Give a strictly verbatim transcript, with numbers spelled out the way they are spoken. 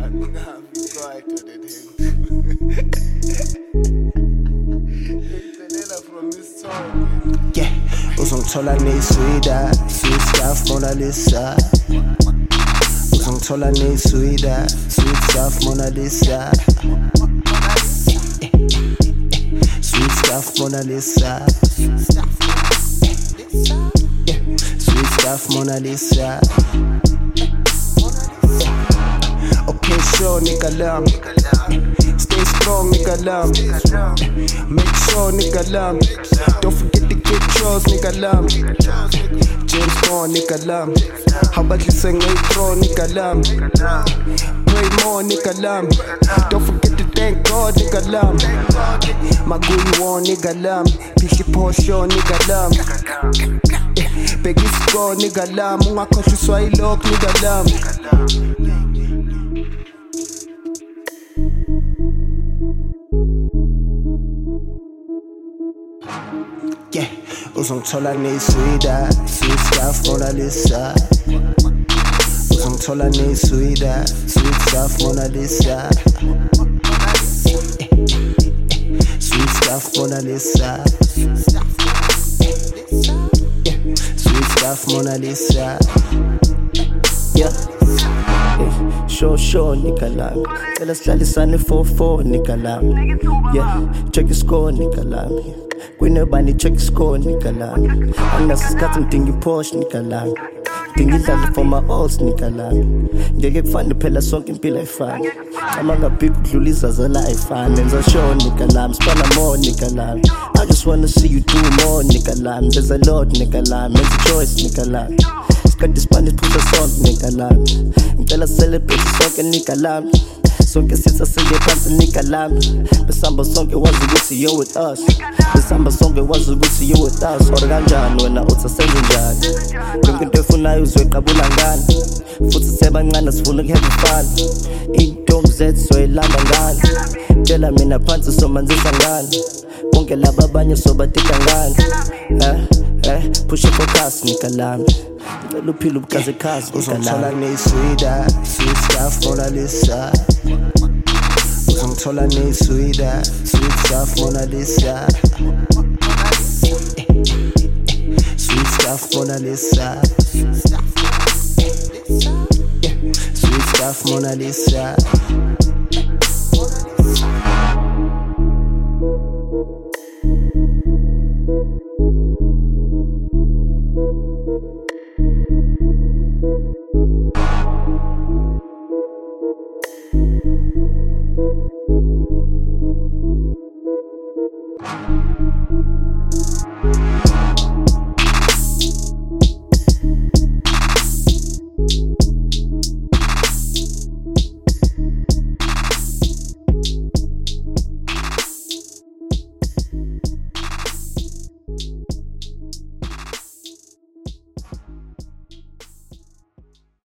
Yeah, uzongithola nezwida, sweet stuff Mona Lisa. Uzongithola nezwida, sweet stuff Mona Lisa. Sweet stuff Mona Lisa. Yeah, sweet stuff Mona Lisa. Okay, sure, nigga lam. Stay strong, nigga lam. Make sure, nigga lam. Don't forget to get yours, nigga lam. James Bond, nigga lam. How about you sing a throw, nigga lam? Pray more, nigga lam. Don't forget to thank God, nigga lam. Magui one, nigga lam. Pishi Porsche, nigga lam. Peggy score, nigga lam. Unga koshu swahilo, nigga lam. Yeah, uzongithola nezwida, sweet stuff Mona Lisa. Uzongithola nezwida, sweet stuff Mona Lisa. Sweet stuff Mona Lisa. Yeah, sweet stuff Mona Lisa. Yeah. Sure, sure, nigga lam. Tell us Charlie Sunny four four, nigga lam. Yeah, check your score, nigga lam. When nobody check your score, nigga lam. And that's cutting thing you push, nigga lam. Thing you done for my old nigga lam. You get fun, the pillar song can be like fun. Among the people who lose as a life, and then so show, nigga lam. Spend more, nigga lam. I just wanna see you do more, nigga lam. There's a lot, nigga lam. Make a choice, nigga lam. Got this Spanish put a song, nigga lam. Ngicela celebrate sonke nigga lam. Sonke sitha singephantsi nigga lam. Besamba sonke wazi ukuthi you with us. Besamba sonke wazi ukuthi you with us. Or kanjani wena uthi senze njani? Yonke into efunayo uzoyiqabula ngani? Futhi sebancane sifuna ukuhave fun. Intombi zethu soyilanda ngani? Tshela mina phansi somanzisa ngani? Bonke laba abanye sobatika ngani? Eh eh push it focus nigga lam. Uphila ubukaze khazi uzongithola nezwida, sweet stuff Mona Lisa. Uzongithola nezwida, sweet stuff Mona Lisa. Sweet stuff Mona Lisa. Yeah, sweet stuff Mona Lisa.